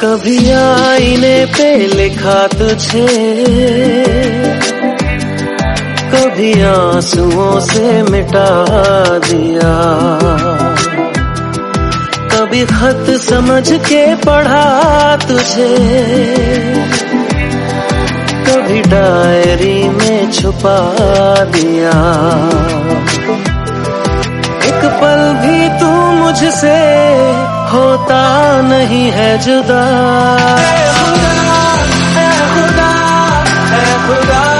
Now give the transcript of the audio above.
कभी आईने पे लिखा तुझे, कभी आंसुओं से मिटा दिया, कभी खत समझ के पढ़ा तुझे, कभी डायरी में छुपा दिया। एक पल भी तू मुझसे होता नहीं है जुदा। ऐ खुदा, ऐ खुदा, ऐ खुदा।